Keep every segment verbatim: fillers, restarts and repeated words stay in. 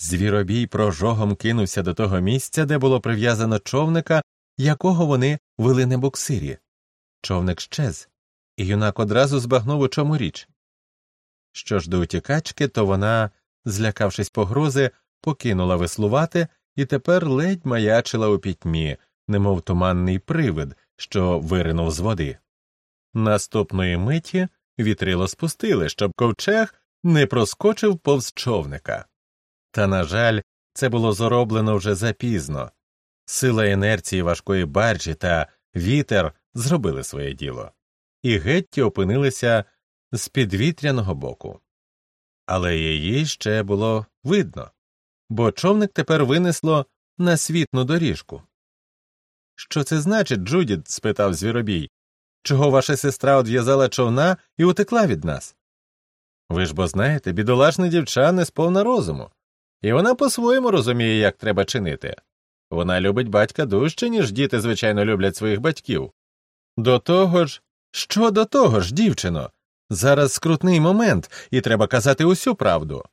Звіробій прожогом кинувся до того місця, де було прив'язано човника, якого вони вели на буксирі. Човник щез, і юнак одразу збагнув, у чому річ. Що ж до утікачки, то вона, злякавшись погрози, покинула веслувати і тепер ледь маячила у пітьмі, немов туманний привид, що виринув з води. Наступної миті вітрило спустили, щоб ковчег не проскочив повз човника. Та, на жаль, це було зроблено вже запізно. Сила інерції важкої баржі та вітер зробили своє діло, і Гетті опинилися з підвітряного боку. Але її ще було видно, бо човник тепер винесло на світну доріжку. «Що це значить, Джудіт?» – спитав Звіробій. «Чого ваша сестра одв'язала човна і утекла від нас?» «Ви ж бо знаєте, бідолашна дівча не сповна розуму, і вона по-своєму розуміє, як треба чинити. Вона любить батька дужче, ніж діти, звичайно, люблять своїх батьків. До того ж, що до того ж, дівчино? Зараз скрутний момент, і треба казати усю правду».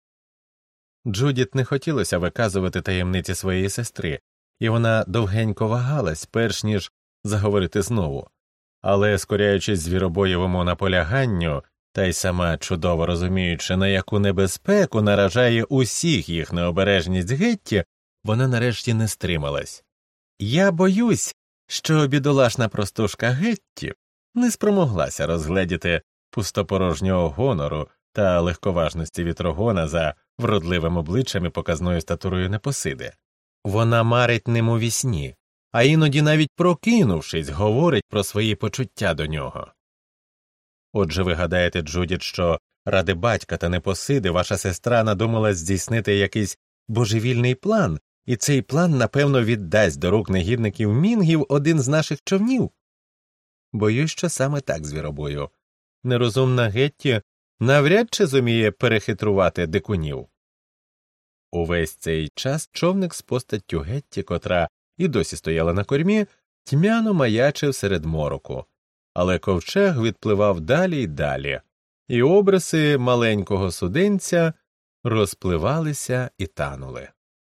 Джудіт не хотілося виказувати таємниці своєї сестри, і вона довгенько вагалась, перш ніж заговорити знову. Але, скоряючись звіробоєвому наполяганню, та й сама чудово розуміючи, на яку небезпеку наражає усіх їх необережність Гетті, вона нарешті не стрималась. «Я боюсь, що бідолашна простушка Гетті не спромоглася розгледіти пустопорожнього гонору та легковажності вітрогона за вродливим обличчям і показною статурою Непосиди. Вона марить ним у вісні, а іноді навіть прокинувшись, говорить про свої почуття до нього. Отже, ви гадаєте, Джудіт, що ради батька та Непосиди ваша сестра надумала здійснити якийсь божевільний план, і цей план, напевно, віддасть до рук негідників мінгів один з наших човнів? Боюсь, що саме так, Звіробою. Нерозумна Гетті навряд чи зуміє перехитрувати дикунів. Увесь цей час човник з постаттю Гетті, котра і досі стояла на кормі, тьмяно маячив серед мороку, але ковчег відпливав далі й далі, і обриси маленького суденця розпливалися і танули.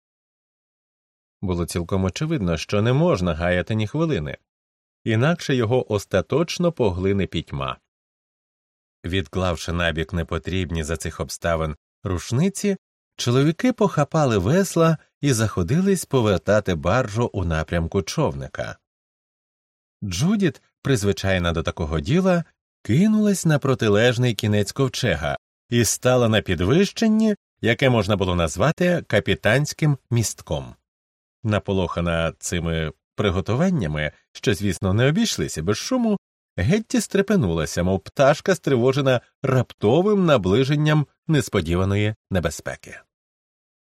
Було цілком очевидно, що не можна гаяти ні хвилини, інакше його остаточно поглине пітьма. Відклавши набік непотрібні за цих обставин рушниці, чоловіки похапали весла і заходились повертати баржу у напрямку човника. Джудіт, призвичайна до такого діла, кинулась на протилежний кінець ковчега і стала на підвищенні, яке можна було назвати капітанським містком. Наполохана цими приготуваннями, що, звісно, не обійшлися без шуму, Гетті стрепенулася, мов пташка, стривожена раптовим наближенням несподіваної небезпеки.